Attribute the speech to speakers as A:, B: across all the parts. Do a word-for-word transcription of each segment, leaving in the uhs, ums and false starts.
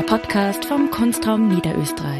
A: Podcast vom Kunstraum Niederösterreich.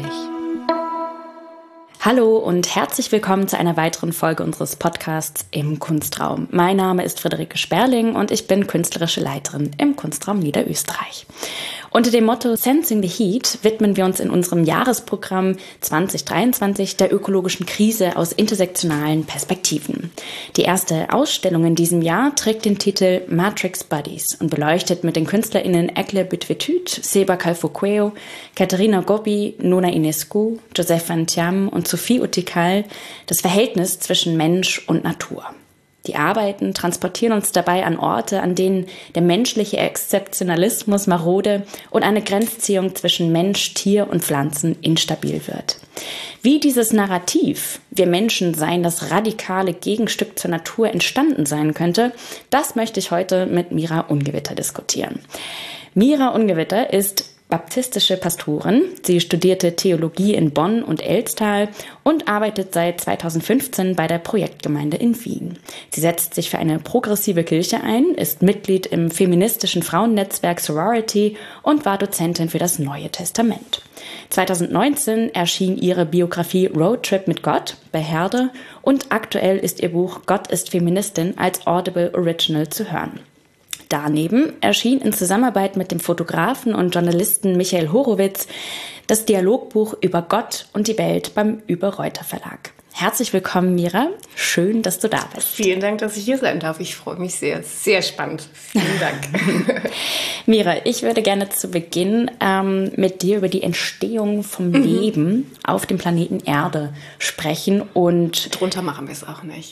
A: Hallo und herzlich willkommen zu einer weiteren Folge unseres Podcasts im Kunstraum. Mein Name ist Friederike Sperling und ich bin künstlerische Leiterin im Kunstraum Niederösterreich. Unter dem Motto Sensing the Heat widmen wir uns in unserem Jahresprogramm zwanzig dreiundzwanzig der ökologischen Krise aus intersektionalen Perspektiven. Die erste Ausstellung in diesem Jahr trägt den Titel Matrix Bodies und beleuchtet mit den KünstlerInnen Ekle Bütvetüt, Seba Kalfoqueo, Katharina Gobbi, Nona Ionescu, Joseph Van Thiam und Sophie Utikal das Verhältnis zwischen Mensch und Natur. Die Arbeiten transportieren uns dabei an Orte, an denen der menschliche Exzeptionalismus marode und eine Grenzziehung zwischen Mensch, Tier und Pflanzen instabil wird. Wie dieses Narrativ, wir Menschen seien das radikale Gegenstück zur Natur, entstanden sein könnte, das möchte ich heute mit Mira Ungewitter diskutieren. Mira Ungewitter ist baptistische Pastorin. Sie studierte Theologie in Bonn und Elstal und arbeitet seit zweitausendfünfzehn bei der Projektgemeinde in Wien. Sie setzt sich für eine progressive Kirche ein, ist Mitglied im feministischen Frauennetzwerk Sorority und war Dozentin für das Neue Testament. zweitausendneunzehn erschien ihre Biografie Roadtrip mit Gott bei Herde und aktuell ist ihr Buch Gott ist Feministin als Audible Original zu hören. Daneben erschien in Zusammenarbeit mit dem Fotografen und Journalisten Michael Horowitz das Dialogbuch über Gott und die Welt beim Über-Reuter Verlag. Herzlich willkommen, Mira. Schön, dass du da bist.
B: Vielen Dank, dass ich hier sein darf. Ich freue mich sehr. Sehr spannend. Vielen Dank.
A: Mira, ich würde gerne zu Beginn ähm, mit dir über die Entstehung vom mhm. Leben auf dem Planeten Erde sprechen. Und
B: drunter machen wir es auch nicht.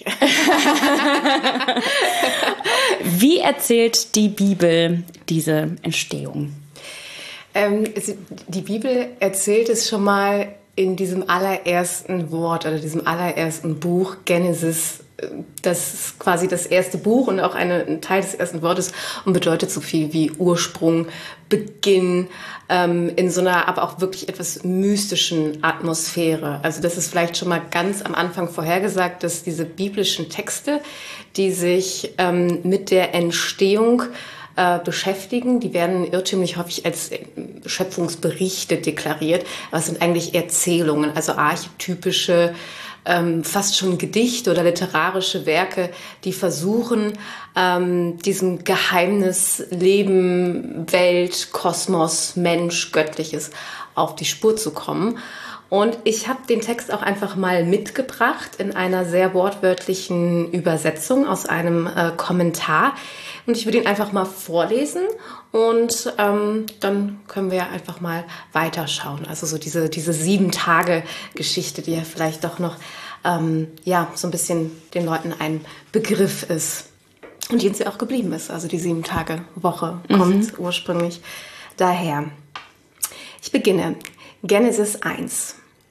A: Wie erzählt die Bibel diese Entstehung?
B: Ähm, die Bibel erzählt es schon mal in diesem allerersten Wort oder diesem allerersten Buch, Genesis. Das ist quasi das erste Buch und auch eine, ein Teil des ersten Wortes und bedeutet so viel wie Ursprung, Beginn, ähm, in so einer aber auch wirklich etwas mystischen Atmosphäre. Also das ist vielleicht schon mal ganz am Anfang vorhergesagt, dass diese biblischen Texte, die sich ähm, mit der Entstehung äh, beschäftigen, die werden irrtümlich häufig als Schöpfungsberichte deklariert, aber es sind eigentlich Erzählungen, also archetypische Ähm, fast schon Gedichte oder literarische Werke, die versuchen, ähm, diesem Geheimnis Leben, Welt, Kosmos, Mensch, Göttliches auf die Spur zu kommen. Und ich habe den Text auch einfach mal mitgebracht in einer sehr wortwörtlichen Übersetzung aus einem äh, Kommentar. Und ich würde ihn einfach mal vorlesen und ähm, dann können wir einfach mal weiterschauen. Also so diese, diese Sieben-Tage-Geschichte, die ja vielleicht doch noch ähm, ja, so ein bisschen den Leuten ein Begriff ist. Und die uns ja auch geblieben ist. Also die Sieben-Tage-Woche kommt mhm. ursprünglich daher. Ich beginne. Genesis eins.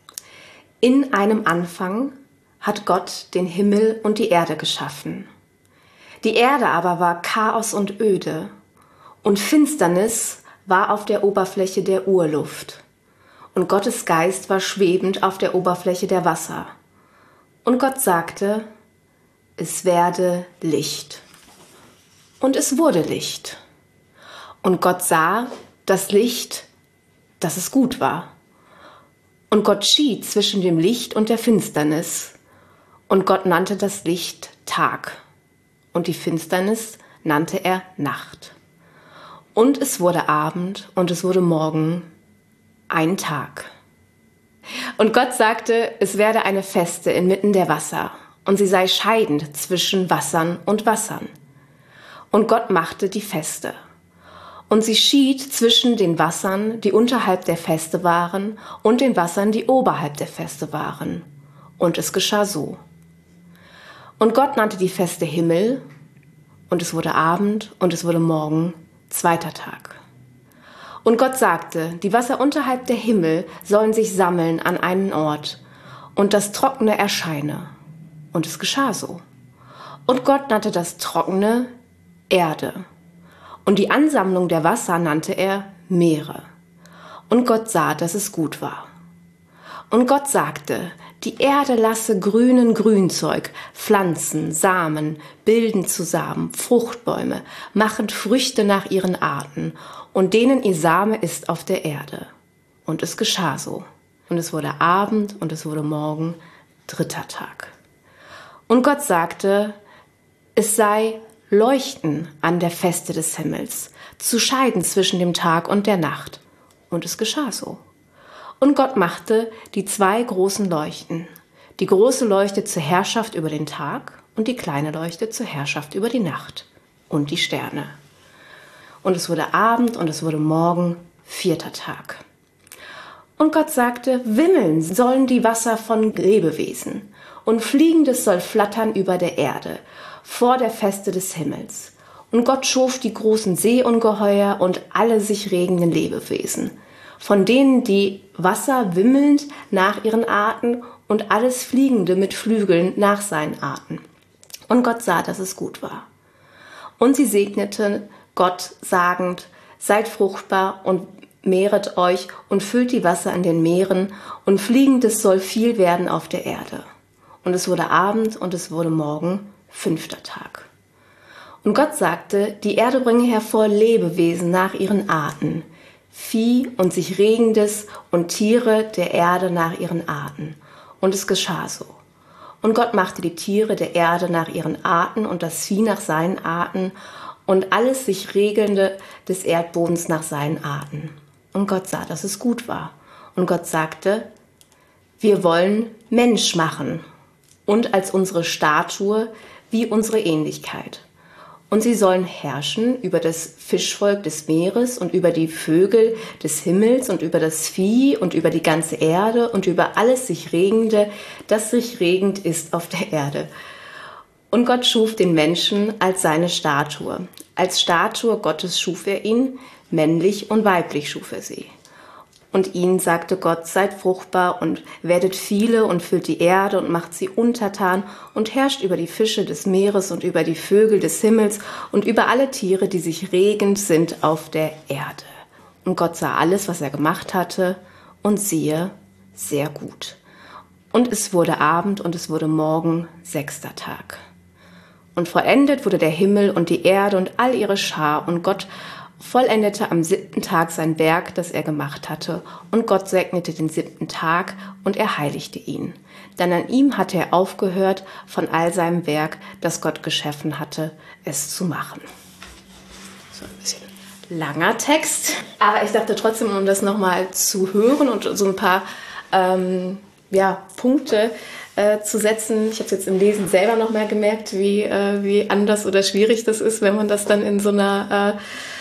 B: In einem Anfang hat Gott den Himmel und die Erde geschaffen. Die Erde aber war Chaos und Öde, und Finsternis war auf der Oberfläche der Urluft. Und Gottes Geist war schwebend auf der Oberfläche der Wasser. Und Gott sagte, es werde Licht. Und es wurde Licht. Und Gott sah das Licht, dass es gut war. Und Gott schied zwischen dem Licht und der Finsternis. Und Gott nannte das Licht Tag. Und die Finsternis nannte er Nacht. Und es wurde Abend und es wurde Morgen, ein Tag. Und Gott sagte, es werde eine Feste inmitten der Wasser, und sie sei scheidend zwischen Wassern und Wassern. Und Gott machte die Feste. Und sie schied zwischen den Wassern, die unterhalb der Feste waren, und den Wassern, die oberhalb der Feste waren. Und es geschah so. Und Gott nannte die Feste Himmel, und es wurde Abend, und es wurde Morgen, zweiter Tag. Und Gott sagte, die Wasser unterhalb der Himmel sollen sich sammeln an einen Ort, und das Trockene erscheine. Und es geschah so. Und Gott nannte das Trockene Erde. Und die Ansammlung der Wasser nannte er Meere. Und Gott sah, dass es gut war. Und Gott sagte, die Erde lasse grünen Grünzeug, Pflanzen, Samen, bilden zusammen, Fruchtbäume, machen Früchte nach ihren Arten, und denen ihr Same ist auf der Erde. Und es geschah so. Und es wurde Abend und es wurde Morgen, dritter Tag. Und Gott sagte, es sei Leuchten an der Feste des Himmels, zu scheiden zwischen dem Tag und der Nacht. Und es geschah so. Und Gott machte die zwei großen Leuchten, die große Leuchte zur Herrschaft über den Tag und die kleine Leuchte zur Herrschaft über die Nacht und die Sterne. Und es wurde Abend und es wurde Morgen, vierter Tag. Und Gott sagte, wimmeln sollen die Wasser von Lebewesen und Fliegendes soll flattern über der Erde, vor der Feste des Himmels. Und Gott schuf die großen Seeungeheuer und alle sich regenden Lebewesen, von denen die Wasser wimmelnd nach ihren Arten und alles Fliegende mit Flügeln nach seinen Arten. Und Gott sah, dass es gut war. Und sie segneten Gott sagend, seid fruchtbar und mehret euch und füllt die Wasser in den Meeren und Fliegendes soll viel werden auf der Erde. Und es wurde Abend und es wurde Morgen, fünfter Tag. Und Gott sagte, die Erde bringe hervor Lebewesen nach ihren Arten, Vieh und sich Regendes und Tiere der Erde nach ihren Arten. Und es geschah so. Und Gott machte die Tiere der Erde nach ihren Arten und das Vieh nach seinen Arten und alles sich Regelnde des Erdbodens nach seinen Arten. Und Gott sah, dass es gut war. Und Gott sagte, wir wollen Mensch machen und als unsere Statue wie unsere Ähnlichkeit. Und sie sollen herrschen über das Fischvolk des Meeres und über die Vögel des Himmels und über das Vieh und über die ganze Erde und über alles sich Regende, das sich regend ist auf der Erde. Und Gott schuf den Menschen als seine Statue. Als Statue Gottes schuf er ihn, männlich und weiblich schuf er sie. Und ihnen sagte Gott, seid fruchtbar und werdet viele und füllt die Erde und macht sie untertan und herrscht über die Fische des Meeres und über die Vögel des Himmels und über alle Tiere, die sich regend sind auf der Erde. Und Gott sah alles, was er gemacht hatte, und siehe, sehr gut. Und es wurde Abend und es wurde Morgen, sechster Tag. Und vollendet wurde der Himmel und die Erde und all ihre Schar, und Gott vollendete am siebten Tag sein Werk, das er gemacht hatte. Und Gott segnete den siebten Tag und er heiligte ihn. Denn an ihm hatte er aufgehört von all seinem Werk, das Gott geschaffen hatte, es zu machen. So ein bisschen langer Text. Aber ich dachte trotzdem, um das nochmal zu hören und so ein paar ähm, ja, Punkte äh, zu setzen. Ich habe es jetzt im Lesen selber nochmal gemerkt, wie, äh, wie anders oder schwierig das ist, wenn man das dann in so einer... Äh,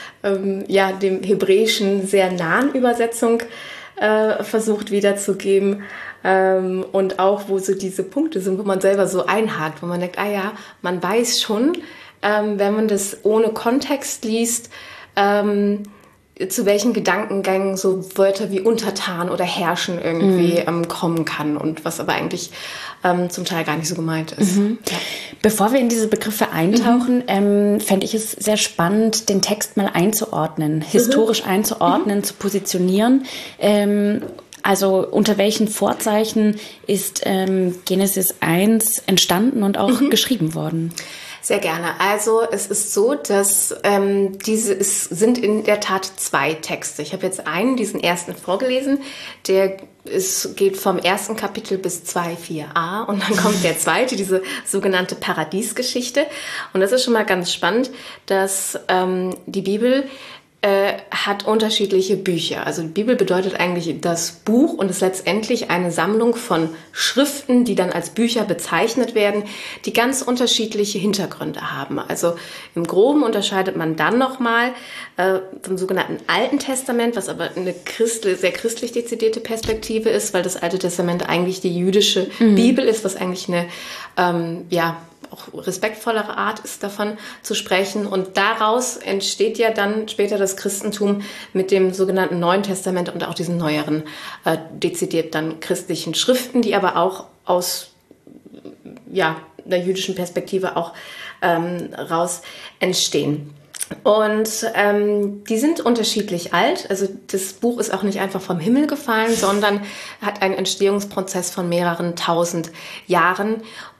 B: ja, dem Hebräischen sehr nahen Übersetzung äh, versucht wiederzugeben. Ähm, und auch, wo so diese Punkte sind, wo man selber so einhakt, wo man denkt, ah ja, man weiß schon, ähm, wenn man das ohne Kontext liest, ähm, zu welchen Gedankengängen so Wörter wie untertan oder herrschen irgendwie mhm. ähm, kommen kann und was aber eigentlich ähm, zum Teil gar nicht so gemeint ist.
A: Mhm. Ja. Bevor wir in diese Begriffe eintauchen, mhm. ähm, fände ich es sehr spannend, den Text mal einzuordnen, historisch mhm. einzuordnen, mhm. zu positionieren. Ähm, also unter welchen Vorzeichen ist ähm, Genesis eins entstanden und auch mhm. geschrieben worden?
B: Sehr gerne. Also es ist so, dass ähm, diese es sind in der Tat zwei Texte. Ich habe jetzt einen, diesen ersten vorgelesen, der es geht vom ersten Kapitel bis zwei vier a und dann kommt der zweite, diese sogenannte Paradiesgeschichte. Und das ist schon mal ganz spannend, dass ähm, die Bibel äh, hat unterschiedliche Bücher. Also die Bibel bedeutet eigentlich das Buch und ist letztendlich eine Sammlung von Schriften, die dann als Bücher bezeichnet werden, die ganz unterschiedliche Hintergründe haben. Also im Groben unterscheidet man dann nochmal äh, vom sogenannten Alten Testament, was aber eine Christ- sehr christlich dezidierte Perspektive ist, weil das Alte Testament eigentlich die jüdische mhm. Bibel ist, was eigentlich eine, ähm, ja, auch respektvollere Art ist, davon zu sprechen. Und daraus entsteht ja dann später das Christentum mit dem sogenannten Neuen Testament und auch diesen neueren, äh, dezidiert dann christlichen Schriften, die aber auch aus ja, der jüdischen Perspektive auch ähm, raus entstehen. Und ähm, die sind unterschiedlich alt. Also das Buch ist auch nicht einfach vom Himmel gefallen, sondern hat einen Entstehungsprozess von mehreren tausend Jahren.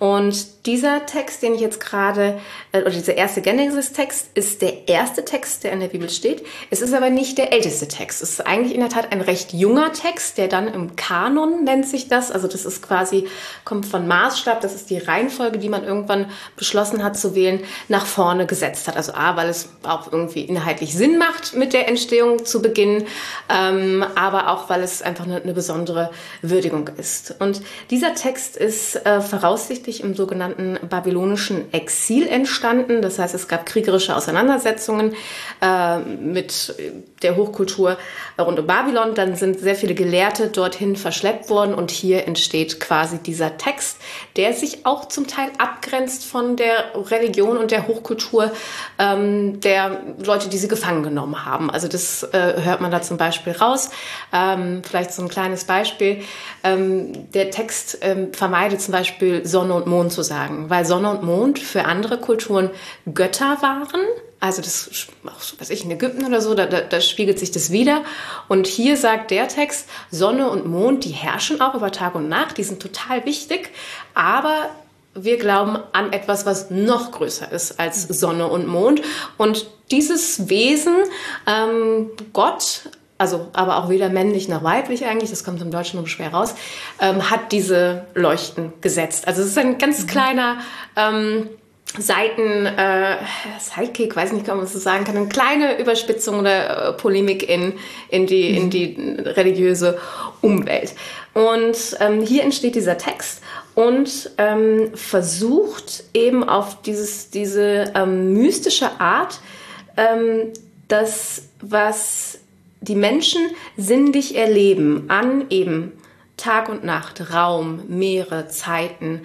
B: Und dieser Text, den ich jetzt gerade, äh, oder dieser erste Genesis-Text, ist der erste Text, der in der Bibel steht. Es ist aber nicht der älteste Text. Es ist eigentlich in der Tat ein recht junger Text, der dann im Kanon nennt sich das. Also das ist quasi, kommt von Maßstab, das ist die Reihenfolge, die man irgendwann beschlossen hat zu wählen, nach vorne gesetzt hat. Also A, weil es auch irgendwie inhaltlich Sinn macht, mit der Entstehung zu beginnen, ähm, aber auch, weil es einfach eine, eine besondere Würdigung ist. Und dieser Text ist äh, voraussichtlich im sogenannten babylonischen Exil entstanden. Das heißt, es gab kriegerische Auseinandersetzungen äh, mit der Hochkultur rund um Babylon. Dann sind sehr viele Gelehrte dorthin verschleppt worden und hier entsteht quasi dieser Text, der sich auch zum Teil abgrenzt von der Religion und der Hochkultur ähm, der Leute, die sie gefangen genommen haben. Also das äh, hört man da zum Beispiel raus. Ähm, vielleicht so ein kleines Beispiel. Ähm, der Text ähm, vermeidet zum Beispiel Sonne und Mond zu sagen, weil Sonne und Mond für andere Kulturen Götter waren. Also das, auch so, weiß ich, in Ägypten oder so, da, da, da spiegelt sich das wieder. Und hier sagt der Text, Sonne und Mond, die herrschen auch über Tag und Nacht, die sind total wichtig, aber wir glauben an etwas, was noch größer ist als Sonne und Mond. Und dieses Wesen, ähm, Gott, also aber auch weder männlich noch weiblich eigentlich, das kommt im Deutschen nur schwer raus, ähm, hat diese Leuchten gesetzt. Also es ist ein ganz mhm. kleiner ähm, Seiten, äh, Sidekick, weiß nicht, ob man das so sagen kann, eine kleine Überspitzung oder äh, Polemik in, in, die, mhm. in die religiöse Umwelt. Und ähm, hier entsteht dieser Text und ähm, versucht eben auf dieses, diese ähm, mystische Art, ähm, das, was die Menschen sinnlich erleben, an eben Tag und Nacht, Raum, Meere, Zeiten,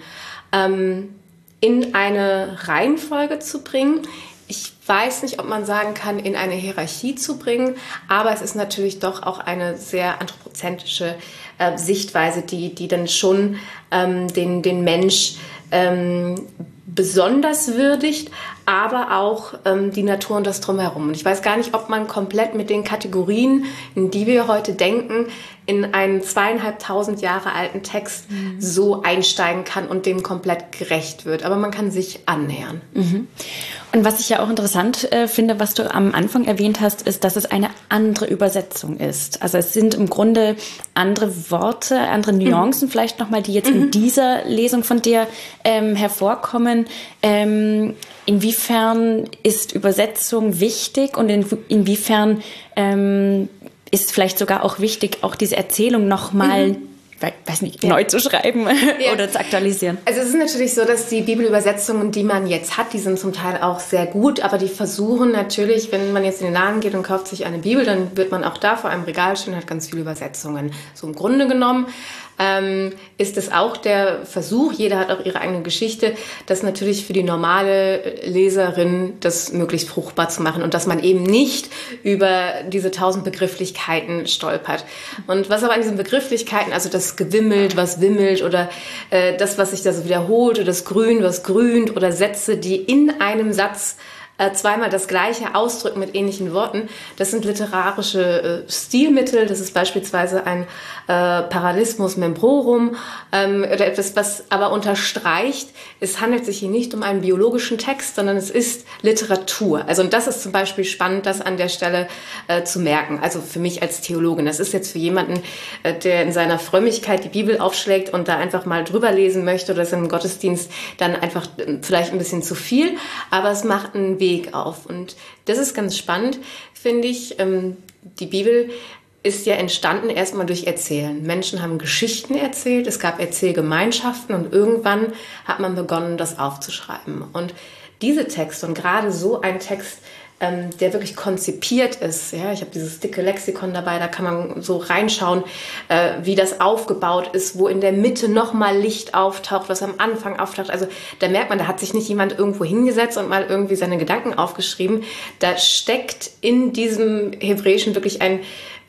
B: ähm, in eine Reihenfolge zu bringen. Ich weiß nicht, ob man sagen kann, in eine Hierarchie zu bringen, aber es ist natürlich doch auch eine sehr anthropozentrische äh, Sichtweise, die, die dann schon ähm, den, den Mensch ähm, besonders würdigt, aber auch ähm, die Natur und das Drumherum. Und ich weiß gar nicht, ob man komplett mit den Kategorien, in die wir heute denken, in einen zweieinhalbtausend Jahre alten Text mhm. so einsteigen kann und dem komplett gerecht wird. Aber man kann sich annähern.
A: Mhm. Und was ich ja auch interessant äh, finde, was du am Anfang erwähnt hast, ist, dass es eine andere Übersetzung ist. Also es sind im Grunde andere Worte, andere Nuancen mhm. vielleicht nochmal, die jetzt mhm. in dieser Lesung von dir ähm, hervorkommen. Ähm, inwiefern ist Übersetzung wichtig und in, inwiefern ähm, ist vielleicht sogar auch wichtig, auch diese Erzählung nochmal mhm. weiß nicht, ja. neu zu schreiben ja. oder zu aktualisieren.
B: Also es ist natürlich so, dass die Bibelübersetzungen, die man jetzt hat, die sind zum Teil auch sehr gut, aber die versuchen natürlich, wenn man jetzt in den Laden geht und kauft sich eine Bibel, dann wird man auch da vor einem Regal stehen und hat ganz viele Übersetzungen. So im Grunde genommen ähm, ist es auch der Versuch, jeder hat auch ihre eigene Geschichte, das natürlich für die normale Leserin das möglichst fruchtbar zu machen und dass man eben nicht über diese tausend Begrifflichkeiten stolpert. Und was aber an diesen Begrifflichkeiten, also das gewimmelt, was wimmelt oder äh, das, was sich da so wiederholt oder das Grün, was grünt oder Sätze, die in einem Satz äh, zweimal das Gleiche ausdrücken mit ähnlichen Worten, das sind literarische äh, Stilmittel. Das ist beispielsweise ein äh, Parallelismus membrorum ähm, oder etwas, was aber unterstreicht, es handelt sich hier nicht um einen biologischen Text, sondern es ist Literatur. Also und das ist zum Beispiel spannend, das an der Stelle äh, zu merken. Also für mich als Theologin. Das ist jetzt für jemanden, äh, der in seiner Frömmigkeit die Bibel aufschlägt und da einfach mal drüber lesen möchte oder es im Gottesdienst dann einfach äh, vielleicht ein bisschen zu viel. Aber es macht einen Weg auf. Und das ist ganz spannend, finde ich. Ähm, die Bibel ist ja entstanden erstmal durch Erzählen. Menschen haben Geschichten erzählt, es gab Erzählgemeinschaften und irgendwann hat man begonnen, das aufzuschreiben. Und diese Texte und gerade so ein Text, ähm, der wirklich konzipiert ist, ja, ich habe dieses dicke Lexikon dabei, da kann man so reinschauen, äh, wie das aufgebaut ist, wo in der Mitte nochmal Licht auftaucht, was am Anfang auftaucht. Also da merkt man, da hat sich nicht jemand irgendwo hingesetzt und mal irgendwie seine Gedanken aufgeschrieben. Da steckt in diesem Hebräischen wirklich ein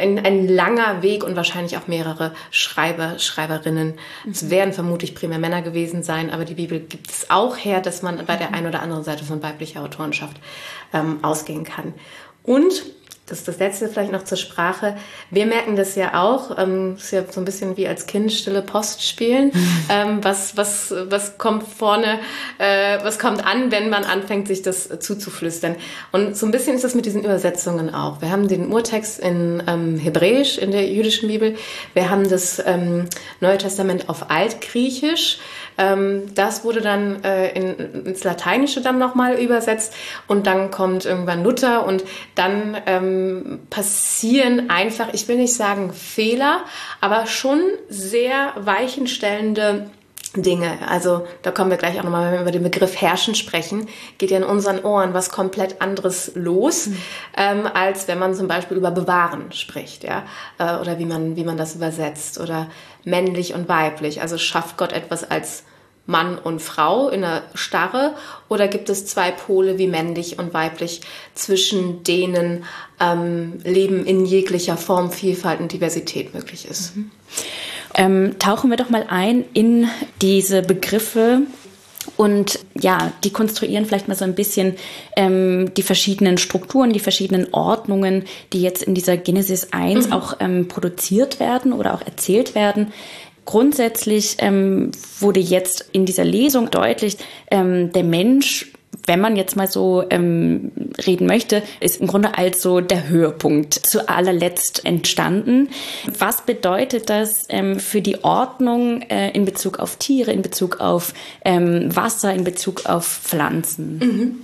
B: ein, ein langer Weg und wahrscheinlich auch mehrere Schreiber, Schreiberinnen. Mhm. Es werden vermutlich primär Männer gewesen sein, aber die Bibel gibt es auch her, dass man bei der einen oder anderen Seite von weiblicher Autorenschaft ähm, ausgehen kann. Und das ist das Letzte vielleicht noch zur Sprache. Wir merken das ja auch, ähm, das ist ja so ein bisschen wie als Kind stille Post spielen. ähm, was, was, was kommt vorne, äh, was kommt an, wenn man anfängt, sich das zuzuflüstern. Und so ein bisschen ist das mit diesen Übersetzungen auch. Wir haben den Urtext in ähm, Hebräisch, in der jüdischen Bibel. Wir haben das ähm, Neue Testament auf Altgriechisch. Ähm, das wurde dann äh, in, ins Lateinische dann nochmal übersetzt. Und dann kommt irgendwann Luther und dann ähm, passieren einfach, ich will nicht sagen Fehler, aber schon sehr weichenstellende Dinge. Also da kommen wir gleich auch nochmal, wenn wir über den Begriff Herrschen sprechen, geht ja in unseren Ohren was komplett anderes los, mhm. ähm, als wenn man zum Beispiel über Bewahren spricht, ja, äh, oder wie man, wie man das übersetzt, oder männlich und weiblich. Also schafft Gott etwas als Mann und Frau in einer Starre, oder gibt es zwei Pole wie männlich und weiblich, zwischen denen ähm, Leben in jeglicher Form, Vielfalt und Diversität möglich ist?
A: Mhm. Ähm, tauchen wir doch mal ein in diese Begriffe und ja, die konstruieren vielleicht mal so ein bisschen ähm, die verschiedenen Strukturen, die verschiedenen Ordnungen, die jetzt in dieser Genesis eins mhm. auch ähm, produziert werden oder auch erzählt werden. Grundsätzlich ähm, wurde jetzt in dieser Lesung deutlich, ähm, der Mensch, wenn man jetzt mal so ähm, reden möchte, ist im Grunde als so der Höhepunkt zu allerletzt entstanden. Was bedeutet das ähm, für die Ordnung äh, in Bezug auf Tiere, in Bezug auf ähm, Wasser, in Bezug auf Pflanzen?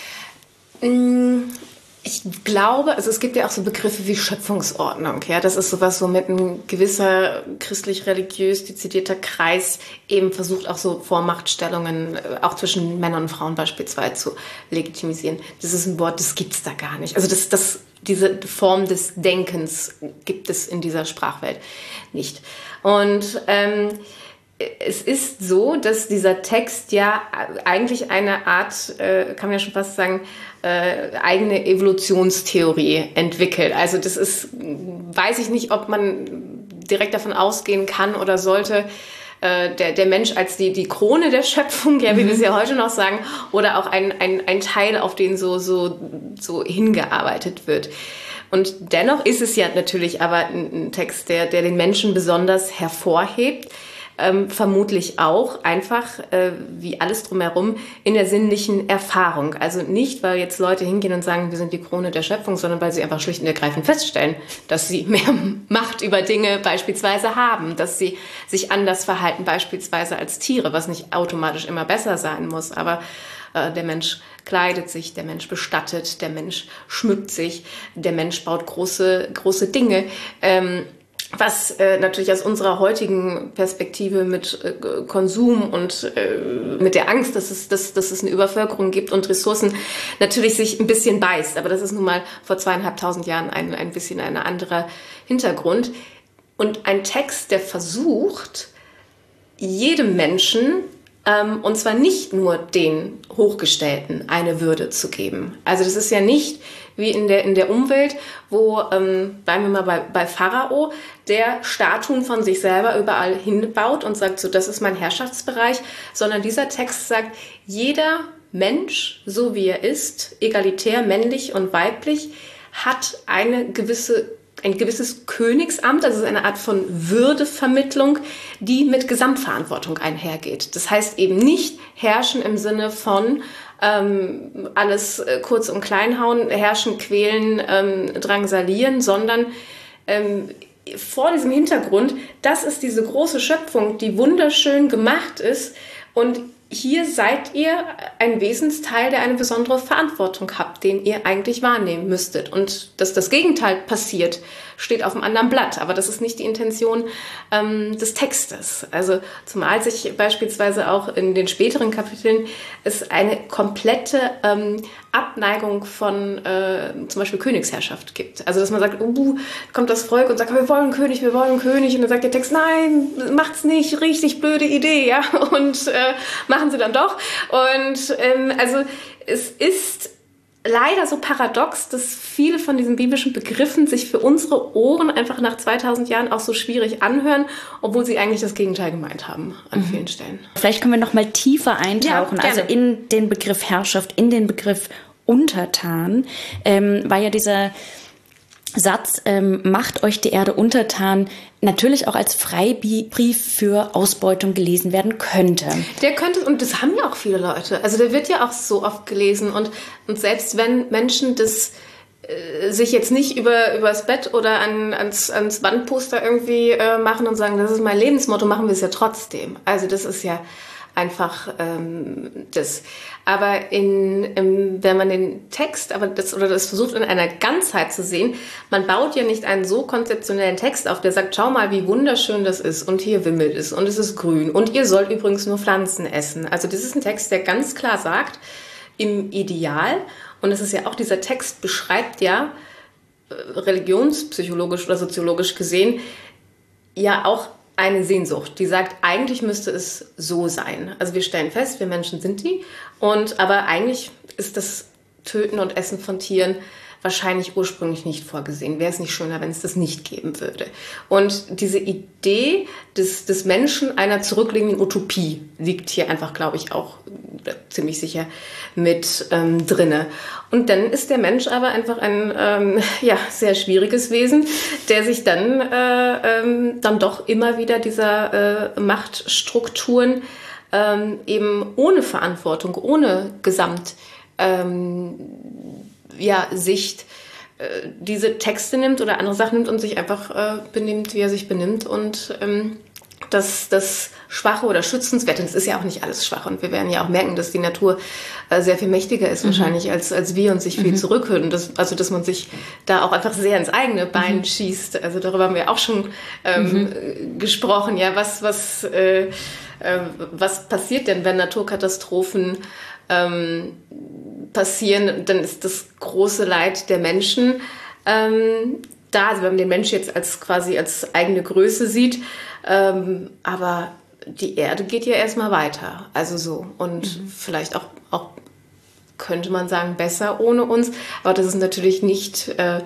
B: Mhm. Ich glaube, also es gibt ja auch so Begriffe wie Schöpfungsordnung. Ja, das ist sowas, womit ein gewisser christlich-religiös dezidierter Kreis eben versucht, auch so Vormachtstellungen auch zwischen Männern und Frauen beispielsweise zu legitimisieren. Das ist ein Wort, das gibt's da gar nicht. Also das, das, diese Form des Denkens gibt es in dieser Sprachwelt nicht. Und ähm, es ist so, dass dieser Text ja eigentlich eine Art, äh, kann man ja schon fast sagen, äh, eigene Evolutionstheorie entwickelt. Also das ist, weiß ich nicht, ob man direkt davon ausgehen kann oder sollte, äh, der, der Mensch als die, die Krone der Schöpfung, ja, wie mhm. wir es ja heute noch sagen, oder auch ein, ein, ein Teil, auf den so, so, so hingearbeitet wird. Und dennoch ist es ja natürlich aber ein, ein Text, der, der den Menschen besonders hervorhebt. Ähm, vermutlich auch einfach, äh, wie alles drumherum, in der sinnlichen Erfahrung. Also nicht, weil jetzt Leute hingehen und sagen, wir sind die Krone der Schöpfung, sondern weil sie einfach schlicht und ergreifend feststellen, dass sie mehr Macht über Dinge beispielsweise haben, dass sie sich anders verhalten, beispielsweise als Tiere, was nicht automatisch immer besser sein muss, aber äh, der Mensch kleidet sich, der Mensch bestattet, der Mensch schmückt sich, der Mensch baut große, große Dinge, ähm, was äh, natürlich aus unserer heutigen Perspektive mit äh, Konsum und äh, mit der Angst, dass es, dass, dass es eine Übervölkerung gibt und Ressourcen, natürlich sich ein bisschen beißt. Aber das ist nun mal vor zweieinhalbtausend Jahren ein, ein bisschen ein anderer Hintergrund. Und ein Text, der versucht, jedem Menschen, ähm, und zwar nicht nur den Hochgestellten, eine Würde zu geben. Also das ist ja nicht wie in der, in der Umwelt, wo, ähm, bleiben wir mal bei, bei Pharao, der Statuen von sich selber überall hinbaut und sagt, so, das ist mein Herrschaftsbereich, sondern dieser Text sagt, jeder Mensch, so wie er ist, egalitär, männlich und weiblich, hat eine gewisse, ein gewisses Königsamt, also eine Art von Würdevermittlung, die mit Gesamtverantwortung einhergeht. Das heißt eben nicht herrschen im Sinne von ähm, alles äh, kurz und klein hauen, herrschen, quälen, ähm, drangsalieren, sondern ähm, vor diesem Hintergrund, das ist diese große Schöpfung, die wunderschön gemacht ist, und hier seid ihr ein Wesensteil, der eine besondere Verantwortung habt, den ihr eigentlich wahrnehmen müsstet. Und dass das Gegenteil passiert, steht auf einem anderen Blatt. Aber das ist nicht die Intention ähm, des Textes. Also zumal sich beispielsweise auch in den späteren Kapiteln es eine komplette ähm, Abneigung von äh, zum Beispiel Königsherrschaft gibt. Also dass man sagt, uh, kommt das Volk und sagt, wir wollen König, wir wollen König. Und dann sagt der Text, nein, macht's nicht, richtig blöde Idee. Ja, und äh, machen sie dann doch. Und ähm, also es ist leider so paradox, dass viele von diesen biblischen Begriffen sich für unsere Ohren einfach nach zweitausend Jahren auch so schwierig anhören, obwohl sie eigentlich das Gegenteil gemeint haben an mhm. vielen Stellen.
A: Vielleicht können wir noch mal tiefer eintauchen,
B: ja,
A: also in den Begriff Herrschaft, in den Begriff Untertan, ähm, weil ja dieser Satz, ähm, macht euch die Erde untertan, natürlich auch als Freibrief für Ausbeutung gelesen werden könnte.
B: Der könnte, und das haben ja auch viele Leute, also der wird ja auch so oft gelesen und, und selbst wenn Menschen das äh, sich jetzt nicht über übers Bett oder an, ans, ans Wandposter irgendwie äh, machen und sagen, das ist mein Lebensmotto, machen wir es ja trotzdem. Also das ist ja einfach ähm, das. Aber in, in, wenn man den Text aber das, oder das versucht in einer Ganzheit zu sehen, man baut ja nicht einen so konzeptionellen Text auf, der sagt, schau mal, wie wunderschön das ist und hier wimmelt es und es ist grün und ihr sollt übrigens nur Pflanzen essen. Also das ist ein Text, der ganz klar sagt, im Ideal, und es ist ja auch, dieser Text beschreibt ja religionspsychologisch oder soziologisch gesehen ja auch eine Sehnsucht, die sagt, eigentlich müsste es so sein. Also wir stellen fest, wir Menschen sind die, und aber eigentlich ist das Töten und Essen von Tieren wahrscheinlich ursprünglich nicht vorgesehen. Wäre es nicht schöner, wenn es das nicht geben würde? Und diese Idee des, des Menschen einer zurückliegenden Utopie liegt hier einfach, glaube ich, auch ziemlich sicher mit ähm, drinne. Und dann ist der Mensch aber einfach ein ähm, ja, sehr schwieriges Wesen, der sich dann, äh, ähm, dann doch immer wieder dieser äh, Machtstrukturen ähm, eben ohne Verantwortung, ohne Gesamt ähm, ja, Sicht äh, diese Texte nimmt oder andere Sachen nimmt und sich einfach äh, benimmt, wie er sich benimmt. Und ähm, das, das Schwache oder Schützenswerte, das ist ja auch nicht alles schwach. Und wir werden ja auch merken, dass die Natur äh, sehr viel mächtiger ist, mhm. wahrscheinlich, als, als wir, und sich viel mhm. zurückhält. Und das, also, dass man sich da auch einfach sehr ins eigene Bein mhm. schießt. Also darüber haben wir auch schon ähm, mhm. gesprochen. Ja, was, was, äh, äh, was passiert denn, wenn Naturkatastrophen ähm, passieren? Dann ist das große Leid der Menschen ähm, da, also wenn man den Menschen jetzt als quasi als eigene Größe sieht, ähm, aber die Erde geht ja erstmal weiter, also so, und mhm. vielleicht auch, auch, könnte man sagen, besser ohne uns, aber das ist natürlich nicht äh,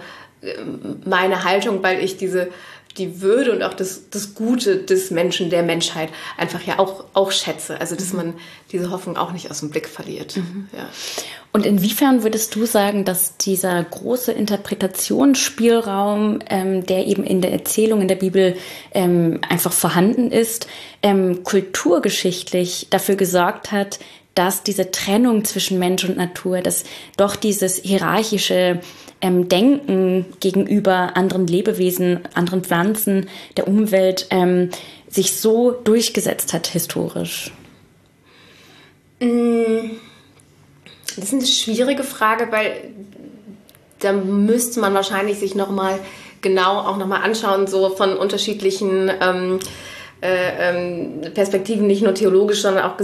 B: meine Haltung, weil ich diese die Würde und auch das, das Gute des Menschen, der Menschheit einfach ja auch, auch schätze. Also, dass man diese Hoffnung auch nicht aus dem Blick verliert. Mhm. Ja.
A: Und inwiefern würdest du sagen, dass dieser große Interpretationsspielraum, ähm, der eben in der Erzählung in der Bibel ähm, einfach vorhanden ist, ähm, kulturgeschichtlich dafür gesorgt hat, dass diese Trennung zwischen Mensch und Natur, dass doch dieses hierarchische ähm, Denken gegenüber anderen Lebewesen, anderen Pflanzen, der Umwelt ähm, sich so durchgesetzt hat historisch?
B: Das ist eine schwierige Frage, weil da müsste man wahrscheinlich sich nochmal genau auch nochmal anschauen, so von unterschiedlichen ähm, äh, Perspektiven, nicht nur theologisch, sondern auch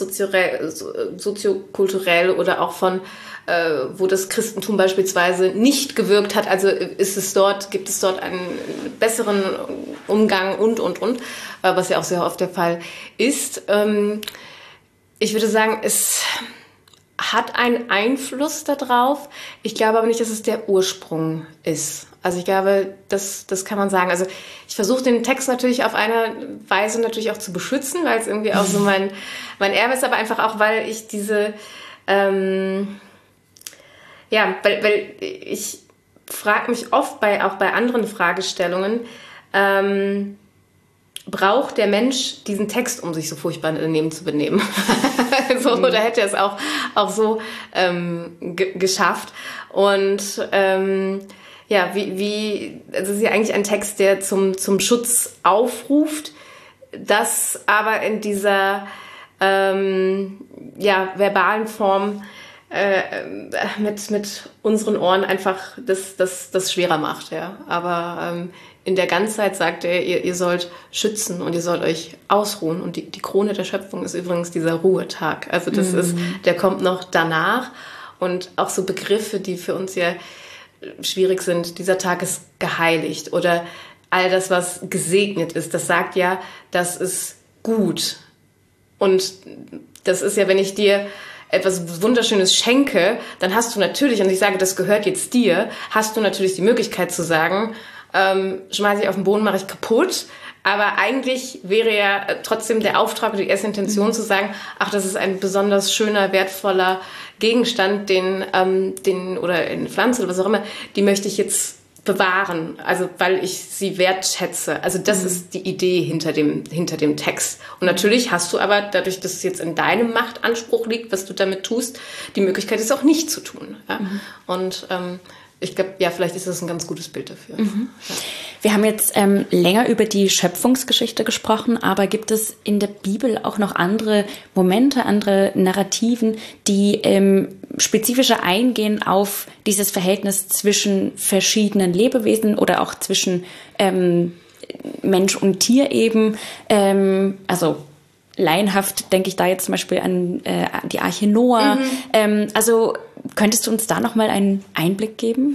B: gesamtsoziokulturell oder auch von, äh, wo das Christentum beispielsweise nicht gewirkt hat. Also ist es dort, gibt es dort einen besseren Umgang und, und, und, äh, was ja auch sehr oft der Fall ist. Ähm, ich würde sagen, es hat einen Einfluss darauf. Ich glaube aber nicht, dass es der Ursprung ist. Also ich glaube, das, das kann man sagen. Also ich versuche den Text natürlich auf eine Weise natürlich auch zu beschützen, weil es irgendwie auch so mein, mein Erbe ist, aber einfach auch, weil ich diese, ähm, ja, weil, weil ich frage mich oft bei, auch bei anderen Fragestellungen, ähm, braucht der Mensch diesen Text, um sich so furchtbar daneben zu benehmen? so, oder hätte er es auch, auch so ähm, g- geschafft? Und ähm, ja, wie, wie, das ist ja eigentlich ein Text, der zum, zum Schutz aufruft, das aber in dieser ähm, ja, verbalen Form äh, mit, mit unseren Ohren einfach das, das, das schwerer macht. Ja. Aber ähm, in der Ganzheit sagt er, ihr, ihr sollt schützen und ihr sollt euch ausruhen. Und die, die Krone der Schöpfung ist übrigens dieser Ruhetag. Also das mhm. ist, der kommt noch danach. Und auch so Begriffe, die für uns ja schwierig sind, dieser Tag ist geheiligt oder all das, was gesegnet ist, das sagt ja, das ist gut. Und das ist ja, wenn ich dir etwas Wunderschönes schenke, dann hast du natürlich, und ich sage, das gehört jetzt dir, hast du natürlich die Möglichkeit zu sagen, ähm, schmeiße ich auf den Boden, mache ich kaputt. Aber eigentlich wäre ja trotzdem der Auftrag oder die erste Intention mhm. zu sagen, ach, das ist ein besonders schöner, wertvoller Gegenstand, den, ähm, den oder eine Pflanze oder was auch immer, die möchte ich jetzt bewahren, also weil ich sie wertschätze. Also das mhm. ist die Idee hinter dem, hinter dem Text. Und natürlich hast du aber, dadurch, dass es jetzt in deinem Machtanspruch liegt, was du damit tust, die Möglichkeit, es auch nicht zu tun. Ja? Mhm. Und ähm, ich glaube, ja, vielleicht ist das ein ganz gutes Bild dafür. Mhm. Ja.
A: Wir haben jetzt ähm, länger über die Schöpfungsgeschichte gesprochen, aber gibt es in der Bibel auch noch andere Momente, andere Narrativen, die ähm, spezifischer eingehen auf dieses Verhältnis zwischen verschiedenen Lebewesen oder auch zwischen ähm, Mensch und Tier eben? Ähm, also laienhaft denke ich da jetzt zum Beispiel an äh, die Arche Noah. Mhm. Ähm, also könntest du uns da noch mal einen Einblick geben?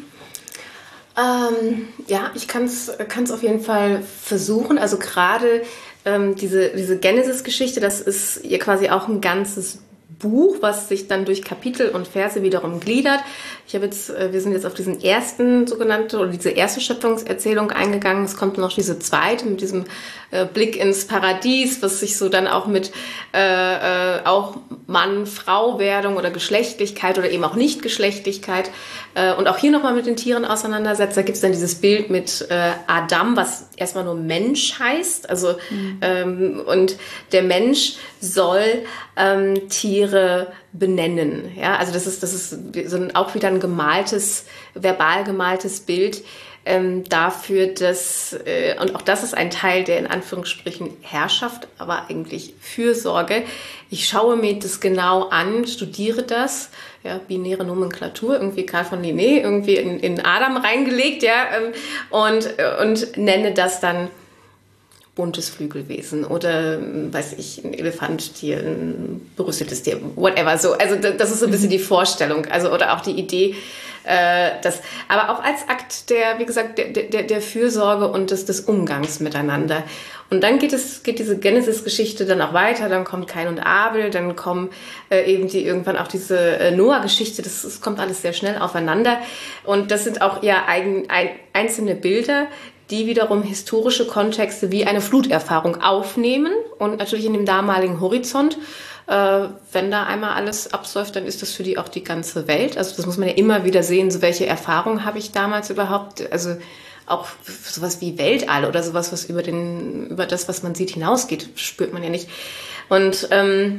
B: Ähm, ja, ich kann es auf jeden Fall versuchen. Also gerade ähm, diese, diese Genesis-Geschichte, das ist ja quasi auch ein ganzes Buch, was sich dann durch Kapitel und Verse wiederum gliedert. Ich habe jetzt, wir sind jetzt auf diesen ersten sogenannte oder diese erste Schöpfungserzählung eingegangen. Es kommt noch diese zweite mit diesem äh, Blick ins Paradies, was sich so dann auch mit äh, äh, auch Mann-Frau-Werdung oder Geschlechtlichkeit oder eben auch Nicht-Geschlechtlichkeit äh, und auch hier nochmal mit den Tieren auseinandersetzt. Da gibt es dann dieses Bild mit äh, Adam, was erstmal nur Mensch heißt. Also mhm. ähm, und der Mensch soll ähm, Tiere benennen. Ja, also das ist, das ist so ein, auch wieder ein gemaltes, verbal gemaltes Bild ähm, dafür, dass, äh, und auch das ist ein Teil der in Anführungsstrichen Herrschaft, aber eigentlich Fürsorge. Ich schaue mir das genau an, studiere das, ja, binäre Nomenklatur, irgendwie Karl von Linné, irgendwie in, in Adam reingelegt, ja, ähm, und, und nenne das dann buntes Flügelwesen oder, weiß ich, ein Elefanttier, ein berüstetes Tier, whatever. So, also das ist so ein bisschen die Vorstellung, also oder auch die Idee, äh, dass, aber auch als Akt der, wie gesagt, der, der, der Fürsorge und des, des Umgangs miteinander. Und dann geht es, geht diese Genesis-Geschichte dann auch weiter, dann kommt Kain und Abel, dann kommen äh, eben die irgendwann auch diese äh, Noah-Geschichte, das, das kommt alles sehr schnell aufeinander. Und das sind auch ja eigen, ein, einzelne Bilder, die wiederum historische Kontexte wie eine Fluterfahrung aufnehmen und natürlich in dem damaligen Horizont. Äh, wenn da einmal alles absäuft, dann ist das für die auch die ganze Welt. Also das muss man ja immer wieder sehen, so welche Erfahrungen habe ich damals überhaupt, also auch sowas wie Weltall oder sowas, was über den, über das, was man sieht, hinausgeht, spürt man ja nicht. Und ähm,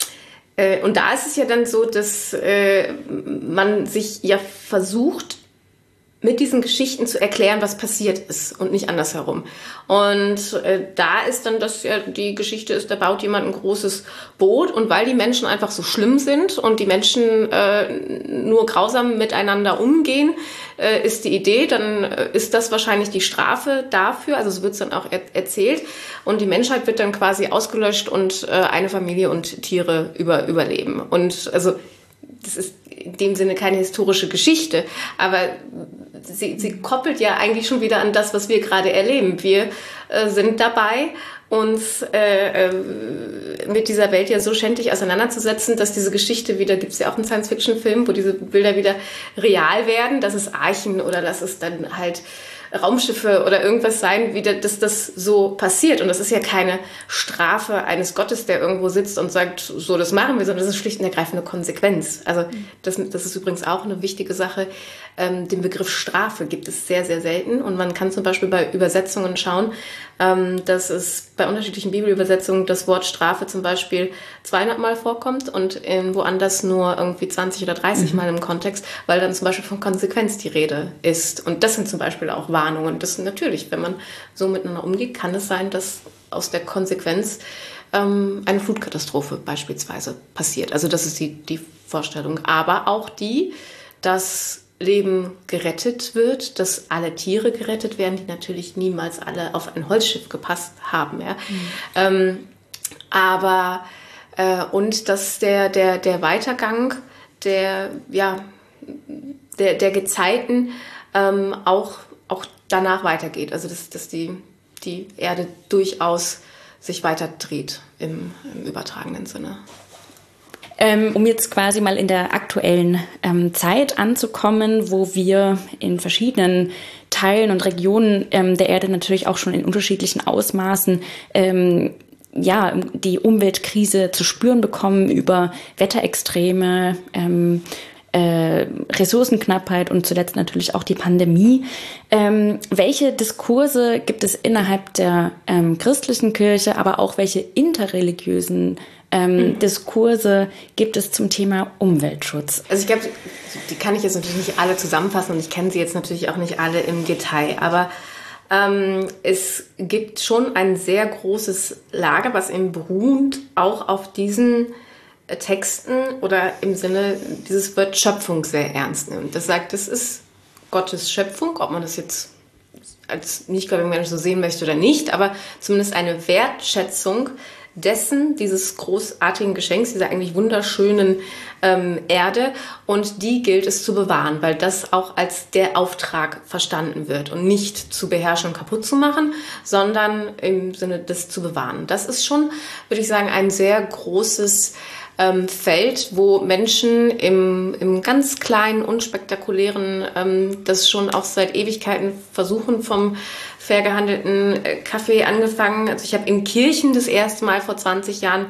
B: äh, und da ist es ja dann so, dass äh, man sich ja versucht, mit diesen Geschichten zu erklären, was passiert ist und nicht andersherum. Und äh, da ist dann das, ja, die Geschichte ist, da baut jemand ein großes Boot und weil die Menschen einfach so schlimm sind und die Menschen äh, nur grausam miteinander umgehen, äh, ist die Idee, dann äh, ist das wahrscheinlich die Strafe dafür, also so wird es dann auch er- erzählt und die Menschheit wird dann quasi ausgelöscht und äh, eine Familie und Tiere über, überleben. Und also das ist in dem Sinne keine historische Geschichte, aber sie, sie koppelt ja eigentlich schon wieder an das, was wir gerade erleben. Wir äh, sind dabei, uns äh, äh, mit dieser Welt ja so schändlich auseinanderzusetzen, dass diese Geschichte wieder, gibt es ja auch einen Science-Fiction-Film, wo diese Bilder wieder real werden, dass es Archen oder dass es dann halt Raumschiffe oder irgendwas sein, wie dass das so passiert. Und das ist ja keine Strafe eines Gottes, der irgendwo sitzt und sagt, so, das machen wir, sondern das ist schlicht und ergreifende Konsequenz. Also das, das ist übrigens auch eine wichtige Sache. Ähm, den Begriff Strafe gibt es sehr, sehr selten. Und man kann zum Beispiel bei Übersetzungen schauen, ähm, dass es bei unterschiedlichen Bibelübersetzungen das Wort Strafe zum Beispiel zweihundert Mal vorkommt und in woanders nur irgendwie zwanzig oder dreißig Mal im Kontext, weil dann zum Beispiel von Konsequenz die Rede ist. Und das sind zum Beispiel auch Warnungen. Das sind natürlich, wenn man so miteinander umgeht, kann es sein, dass aus der Konsequenz ähm, eine Flutkatastrophe beispielsweise passiert. Also das ist die, die Vorstellung. Aber auch die, dass Leben gerettet wird, dass alle Tiere gerettet werden, die natürlich niemals alle auf ein Holzschiff gepasst haben. Ja. Mhm. Ähm, aber äh, und dass der, der, der Weitergang der, ja, der, der Gezeiten ähm, auch, auch danach weitergeht. Also dass, dass die, die Erde durchaus sich weiter dreht im, im übertragenen Sinne.
A: Ähm, um jetzt quasi mal in der aktuellen ähm, Zeit anzukommen, wo wir in verschiedenen Teilen und Regionen ähm, der Erde natürlich auch schon in unterschiedlichen Ausmaßen ähm, ja, die Umweltkrise zu spüren bekommen über Wetterextreme, ähm, äh, Ressourcenknappheit und zuletzt natürlich auch die Pandemie. Ähm, welche Diskurse gibt es innerhalb der ähm, christlichen Kirche, aber auch welche interreligiösen ähm, mhm. Diskurse gibt es zum Thema Umweltschutz?
B: Also ich glaube, die kann ich jetzt natürlich nicht alle zusammenfassen und ich kenne sie jetzt natürlich auch nicht alle im Detail, aber ähm, es gibt schon ein sehr großes Lager, was eben beruht auch auf diesen Texten oder im Sinne dieses Wort Schöpfung sehr ernst nimmt. Das sagt, das ist Gottes Schöpfung, ob man das jetzt als nichtgläubiger Mensch so sehen möchte oder nicht, aber zumindest eine Wertschätzung dessen, dieses großartigen Geschenks, dieser eigentlich wunderschönen ähm, Erde, und die gilt es zu bewahren, weil das auch als der Auftrag verstanden wird und nicht zu beherrschen und kaputt zu machen, sondern im Sinne des zu bewahren. Das ist schon, würde ich sagen, ein sehr großes ähm, Feld, wo Menschen im, im ganz kleinen, unspektakulären, ähm, das schon auch seit Ewigkeiten versuchen, vom fair gehandelten Kaffee angefangen. Also ich habe in Kirchen das erste Mal vor zwanzig Jahren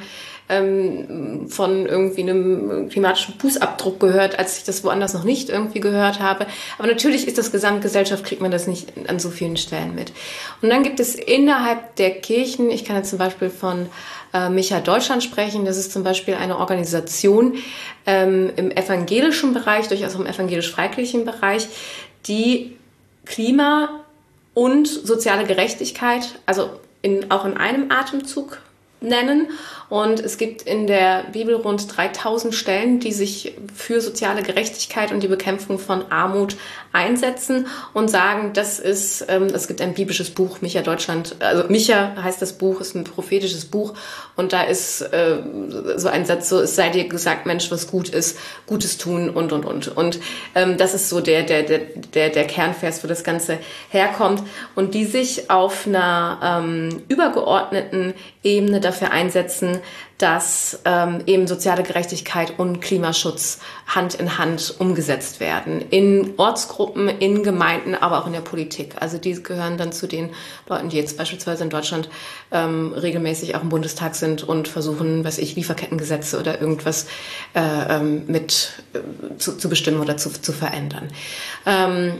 B: ähm, von irgendwie einem klimatischen Fußabdruck gehört, als ich das woanders noch nicht irgendwie gehört habe. Aber natürlich ist das Gesamtgesellschaft, kriegt man das nicht an so vielen Stellen mit. Und dann gibt es innerhalb der Kirchen, ich kann jetzt zum Beispiel von äh, Micha Deutschland sprechen, das ist zum Beispiel eine Organisation ähm, im evangelischen Bereich, durchaus im evangelisch-freikirchlichen Bereich, die Klima und soziale Gerechtigkeit, also in, auch in einem Atemzug nennen. Und es gibt in der Bibel rund dreitausend Stellen, die sich für soziale Gerechtigkeit und die Bekämpfung von Armut einsetzen und sagen, das ist, ähm, es gibt ein biblisches Buch, Micha Deutschland, also Micha heißt das Buch, ist ein prophetisches Buch, und da ist äh, so ein Satz, so, es sei dir gesagt, Mensch, was gut ist, Gutes tun und, und, und. Und ähm, das ist so der, der, der, der, der Kernvers, wo das Ganze herkommt, und die sich auf einer ähm, übergeordneten Ebene dafür einsetzen, dass ähm, eben soziale Gerechtigkeit und Klimaschutz Hand in Hand umgesetzt werden. In Ortsgruppen, in Gemeinden, aber auch in der Politik. Also die gehören dann zu den Leuten, die jetzt beispielsweise in Deutschland ähm, regelmäßig auch im Bundestag sind und versuchen, was ich, Lieferkettengesetze oder irgendwas äh, ähm, mit äh, zu, zu bestimmen oder zu, zu verändern. Ähm,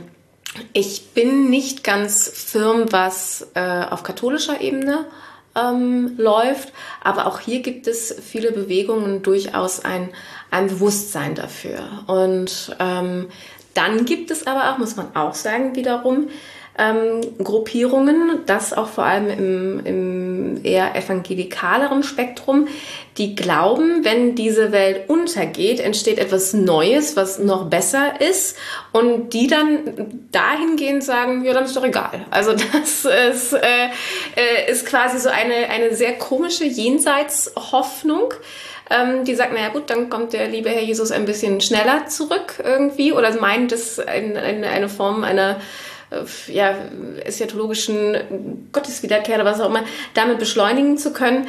B: ich bin nicht ganz firm, was äh, auf katholischer Ebene Ähm, läuft. Aber auch hier gibt es viele Bewegungen, durchaus ein, ein Bewusstsein dafür. Und ähm, dann gibt es aber auch, muss man auch sagen, wiederum ähm, Gruppierungen, das auch vor allem im, im eher evangelikaleren Spektrum, die glauben, wenn diese Welt untergeht, entsteht etwas Neues, was noch besser ist, und die dann dahingehend sagen, ja, dann ist doch egal. Also das ist, äh, ist quasi so eine, eine sehr komische Jenseitshoffnung, ähm, die sagt, naja gut, dann kommt der liebe Herr Jesus ein bisschen schneller zurück irgendwie, oder meint es ein, eine, eine Form einer ja, eschatologischen Gotteswiederkehr oder was auch immer, damit beschleunigen zu können.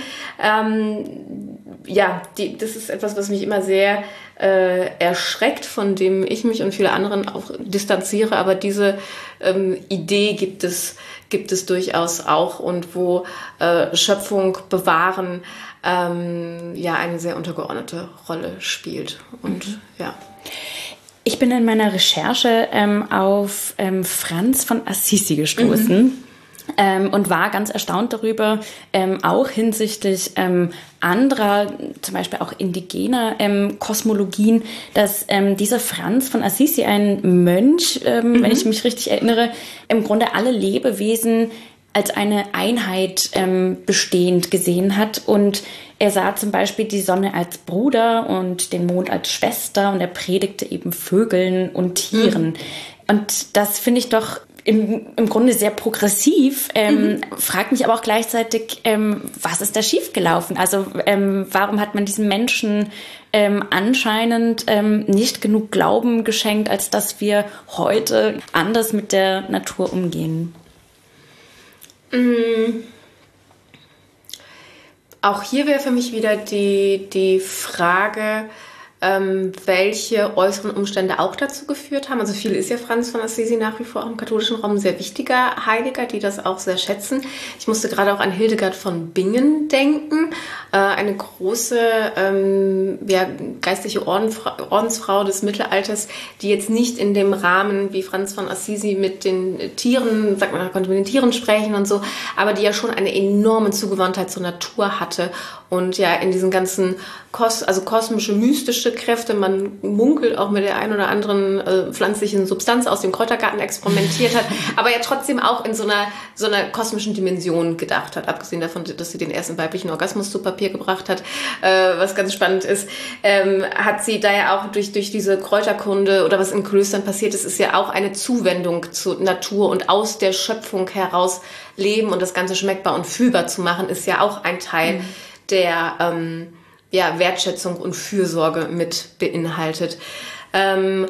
B: Ähm, ja, die, das ist etwas, was mich immer sehr äh, erschreckt, von dem ich mich und viele anderen auch distanziere, aber diese ähm, Idee gibt es, gibt es durchaus auch, und wo äh, Schöpfung bewahren ähm, ja eine sehr untergeordnete Rolle spielt. Und mhm. ja.
A: Ich bin in meiner Recherche ähm, auf ähm, Franz von Assisi gestoßen. Mhm. Ähm, und war ganz erstaunt darüber, ähm, auch hinsichtlich ähm, anderer, zum Beispiel auch indigener ähm, Kosmologien, dass ähm, dieser Franz von Assisi, ein Mönch, ähm, mhm. wenn ich mich richtig erinnere, im Grunde alle Lebewesen als eine Einheit ähm, bestehend gesehen hat, und er sah zum Beispiel die Sonne als Bruder und den Mond als Schwester, und er predigte eben Vögeln und Tieren. Mhm. Und das finde ich doch im, im Grunde sehr progressiv, ähm, mhm. fragt mich aber auch gleichzeitig, ähm, was ist da schiefgelaufen? Also ähm, warum hat man diesen Menschen ähm, anscheinend ähm, nicht genug Glauben geschenkt, als dass wir heute anders mit der Natur umgehen?
B: auch hier wäre für mich wieder die, die Frage, ähm, welche äußeren Umstände auch dazu geführt haben. Also viel ist ja Franz von Assisi nach wie vor auch im katholischen Raum ein sehr wichtiger Heiliger, die das auch sehr schätzen. Ich musste gerade auch an Hildegard von Bingen denken, äh, eine große ähm, ja, geistliche Ordenfrau, Ordensfrau des Mittelalters, die jetzt nicht in dem Rahmen wie Franz von Assisi mit den Tieren, sagt man, da konnte mit den Tieren sprechen und so, aber die ja schon eine enorme Zugewandtheit zur Natur hatte und ja in diesen ganzen Kos- also kosmische, mystische Kräfte, man munkelt auch mit der ein oder anderen äh, pflanzlichen Substanz aus dem Kräutergarten experimentiert hat, aber ja trotzdem auch in so einer, so einer kosmischen Dimension gedacht hat, abgesehen davon, dass sie den ersten weiblichen Orgasmus zu Papier gebracht hat, äh, was ganz spannend ist, ähm, hat sie da ja auch durch, durch diese Kräuterkunde oder was in Klöstern passiert ist, ist ja auch eine Zuwendung zur Natur und aus der Schöpfung heraus leben und das Ganze schmeckbar und fühlbar zu machen, ist ja auch ein Teil mhm. der ähm, ja, Wertschätzung und Fürsorge mit beinhaltet. Ähm,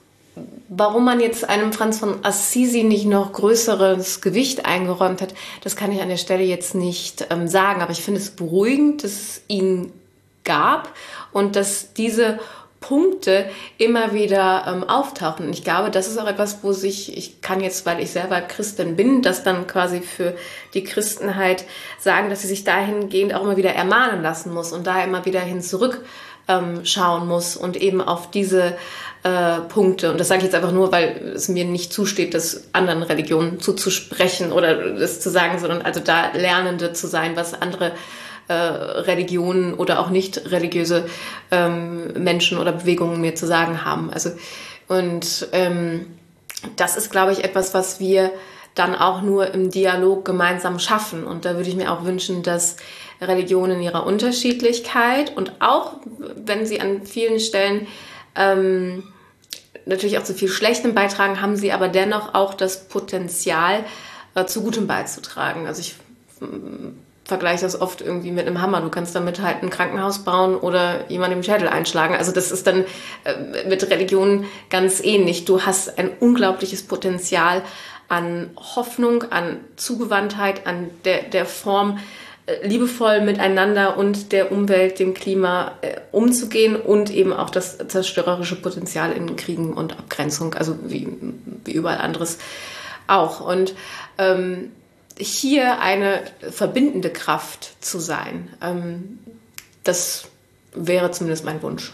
B: warum man jetzt einem Franz von Assisi nicht noch größeres Gewicht eingeräumt hat, das kann ich an der Stelle jetzt nicht ähm, sagen. Aber ich finde es beruhigend, dass es ihn gab und dass diese Punkte immer wieder ähm, auftauchen. Und ich glaube, das ist auch etwas, wo sich, ich kann jetzt, weil ich selber Christin bin, das dann quasi für die Christenheit sagen, dass sie sich dahingehend auch immer wieder ermahnen lassen muss und da immer wieder hin zurück ähm, schauen muss und eben auf diese äh, Punkte. Und das sage ich jetzt einfach nur, weil es mir nicht zusteht, das anderen Religionen zuzusprechen oder das zu sagen, sondern also da Lernende zu sein, was andere Äh, Religionen oder auch nicht religiöse ähm, Menschen oder Bewegungen mir zu sagen haben. Also und ähm, das ist, glaube ich, etwas, was wir dann auch nur im Dialog gemeinsam schaffen. Und da würde ich mir auch wünschen, dass Religionen in ihrer Unterschiedlichkeit und auch, wenn sie an vielen Stellen ähm, natürlich auch zu viel Schlechtem beitragen, haben sie aber dennoch auch das Potenzial, äh, zu Gutem beizutragen. Also ich vergleiche das oft irgendwie mit einem Hammer. Du kannst damit halt ein Krankenhaus bauen oder jemandem den Schädel einschlagen. Also das ist dann äh, mit Religion ganz ähnlich. Du hast ein unglaubliches Potenzial an Hoffnung, an Zugewandtheit, an der, der Form, äh, liebevoll miteinander und der Umwelt, dem Klima äh, umzugehen und eben auch das zerstörerische Potenzial in Kriegen und Abgrenzung, also wie, wie überall anderes auch. Und ähm, hier eine verbindende Kraft zu sein, ähm, das wäre zumindest mein Wunsch.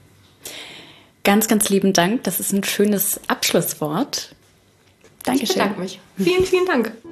A: Ganz, ganz lieben Dank. Das ist ein schönes Abschlusswort. Dankeschön.
B: Ich bedanke mich. Vielen, vielen Dank.